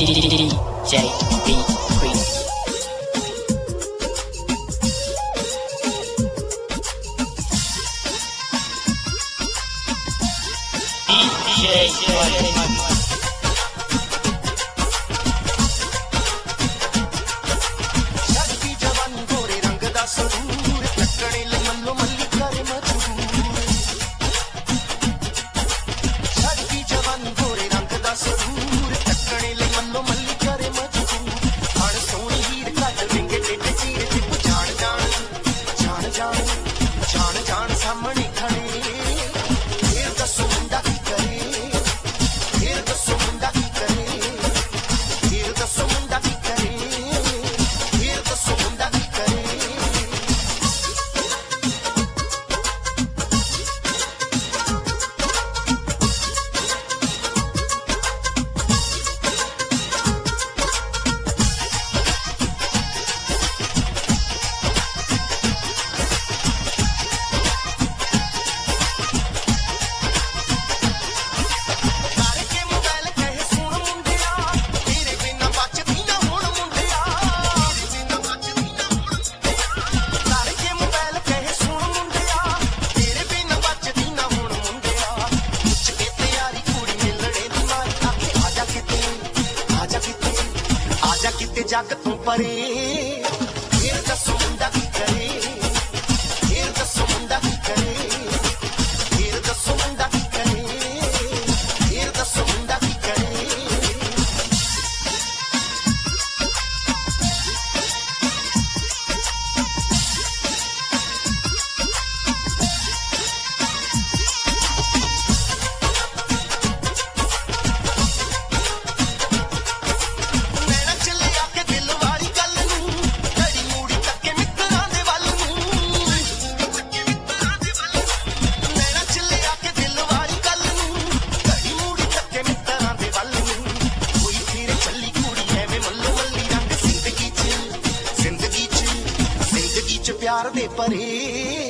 DJ B Queen. ਛੱਡੀ ਜਵਾਨ ਗੋਰੇ ਰੰਗ ਦਾ ਸਰੂਰ ਟੱਕਣੇ ਲਈ ਮੱਲੋ ਮੱਲੀ ਕਰੇ ਮਜਬੂਰ ਛੱਡੀ ਜਵਾਨ ਗੋਰੇ ਰੰਗ ਦਾ ਸਰੂਰ ਟੱਕਣੇ ਲਈ ਮੱਲੋ ਮੱਲੀ ਕਰੇ ਮਜਬੂਰ ਹਣ ਸੋਹਣੀ ਹੀਰ ਕੱਟ ਵਿੰਗੇ ਟੇਡੇ ਚੀਰ ਚਿਪ ਜਾਣ ਜਾਣ ਜਾਣ ਜਾਣ ਜਾਣ ਜਾਣ ਸਾਹਮਣੇ ਖੜੇ ਫੇਰ ਦੱਸੋ ਮੁੰਡਾ ਕੀ ਕਰੇ ਫੇਰ ਦੱਸੋ ਮੁੰਡਾ ਕੀ ਕਰੇ ਫੇਰ ਦੱਸੋ ਮੁੰਡਾ ਕੀ ਕਰੇ ਫੇਰ ਦੱਸੋ ਮੁੰਡਾ ਕੀ ਕਰੇ ਕਰਕੇ ਮੋਬਾਈਲ ਕਹੇ ਸੁਣ ਮੁੰਡਿਆ ਤੇਰੇ ਬਿਨਾ ਬਚਦੀ ਨਾ ਹੁਣ ਮੁੰਡਿਆ ਕਰਕੇ ਮੋਬਾਈਲ ਕਹੇ ਸੁਣ ਮੁੰਡਿਆ ਤੇਰੇ ਬਿਨਾ ਬਚਦੀ ਨਾ ਹੁਣ ਮੁੰਡਿਆ ਪੁੱਛ ਕੇ ਤਿਆਰੀ ਕੁੜੀ ਮਿਲਣੇ ਦੀ ਮਾਰੀ ਆਖੇ ਆਜਾ ਕਿਤੇ ਆਜਾ ਕਿਤੇ ਆਜਾ ਕਿਤੇ ਜੱਗ ਤੋਂ ਪਰੇ ਫੇਰ ਦੱਸੋ ਮੁੰਡਾ ਕੀ ਕਰੇ ਫੇਰ ਦੱਸੋ ਮੁੰਡਾ ਕੀ ਕਰੇ ਫੇਰ ਦੱਸੋ ਮੁੰਡਾ ਕੀ ਕਰੇ ਫੇਰ ਦੱਸੋ ਮੁੰਡਾ ਕੀ ਕਰੇ ਨੈਣਾ ਚੱਲੇ ਆ ਕੇ ਦਿਲ ਵਾਲੀ ਗੱਲ ਨੂੰ ਘੜੀ ਮੂੜੀ ਤੱਕੇ ਮਿੱਤਰਾਂ ਦੇ ਵੱਲ ਨੂੰ ਨੈਣਾ ਚੱਲੇ ਆ ਕੇ ਦਿਲ ਵਾਲੀ ਗੱਲ ਨੂੰ ਘੜੀ ਮੂੜੀ ਤੱਕੇ ਮਿੱਤਰਾਂ ਦੇ ਵੱਲ ਨੂੰ ਕੋਈ ਫੇਰ ਚੱਲੀ ਕੁੜੀ ਐਵੇਂ ਮੱਲੋ ਮੱਲੀ ਰੰਗ ਜ਼ਿੰਦਗੀ 'ਚ ਜ਼ਿੰਦਗੀ 'ਚ ਜ਼ਿੰਦਗੀ 'ਚ ਪਿਆਰ ਦੇ ਪਰੇ